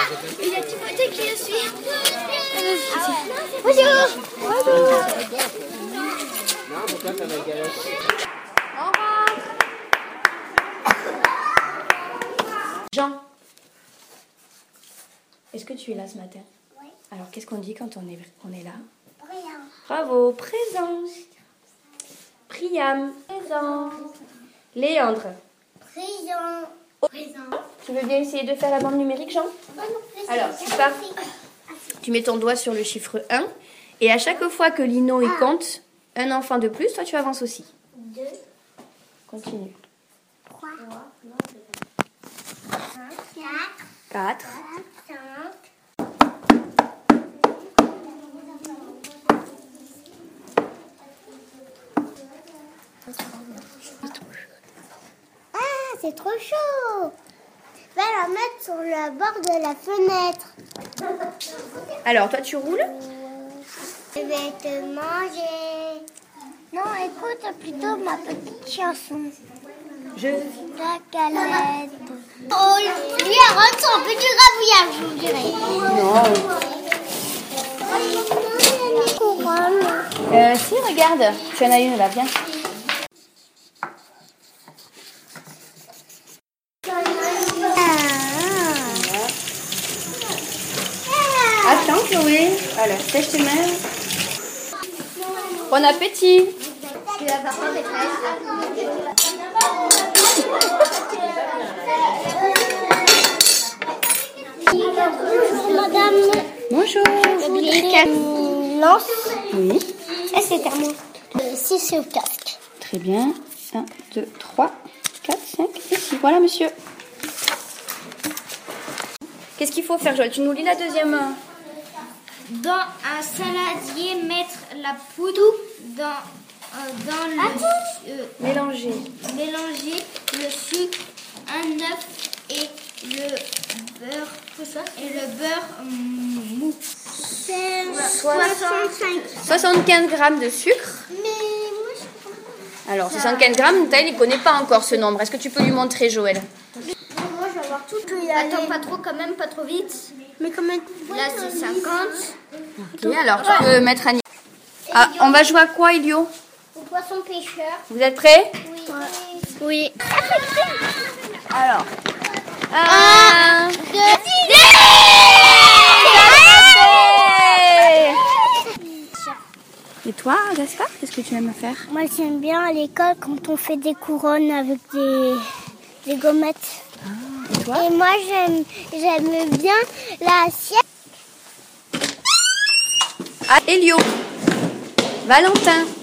Il y a Timothée qui le suit. Bonjour. Bonjour. Au revoir. Jean, est-ce que tu es là ce matin? Oui. Alors, qu'est-ce qu'on dit quand on est là? Rien. Bravo. Présent. Priam. Présent. Léandre. Présent. Présent. Tu veux bien essayer de faire la bande numérique, Jean? Alors, tu pars. Tu mets ton doigt sur le chiffre 1. Et à chaque fois que Lino il compte un enfant de plus, toi tu avances aussi. 2. Continue. 3. 4. 4. 5. Ah, c'est trop chaud. Je vais la mettre sur le bord de la fenêtre. Alors, toi tu roules? Je vais te manger. Non, écoute plutôt ma petite chanson. Je... La galette. Oh, lui, elle ressemble un peu du gravouillage, je vous dirais. Non. Si, regarde. Tu en as une là, viens. Attends, Chloé. Alors, sèche tes mains. Bon appétit. Tu vas faire quoi, maîtresse? Bonjour, madame. Bonjour. Lance. Oui. Et c'est à moi. 6 c'est au casque. Très bien. 1, 2, 3, 4, 5 et 6. Voilà, monsieur. Qu'est-ce qu'il faut faire, Joël? Tu nous lis la deuxième. Dans un saladier, mettre la poudre dans le Mélanger. mélanger le sucre, un œuf et le beurre mou. 75 grammes de sucre. Mais moi, je Alors, 75 grammes, Taïl, il ne connaît pas encore ce nombre. Est-ce que tu peux lui montrer, Joël? moi, je vais avoir tout. Attends, pas trop quand même, pas trop vite. Mais quand même. Là, c'est 50. Ok, alors tu peux mettre un... Ah, on va jouer à quoi, Elio? Au poisson pêcheur. Vous êtes prêts? Oui. Alors. 1, 2, Et toi, Gaspard, qu'est-ce que tu aimes faire? Moi, j'aime bien à l'école quand on fait des couronnes avec des gommettes. Et toi? Et moi, j'aime bien la sieste. Ah, Elio. Valentin.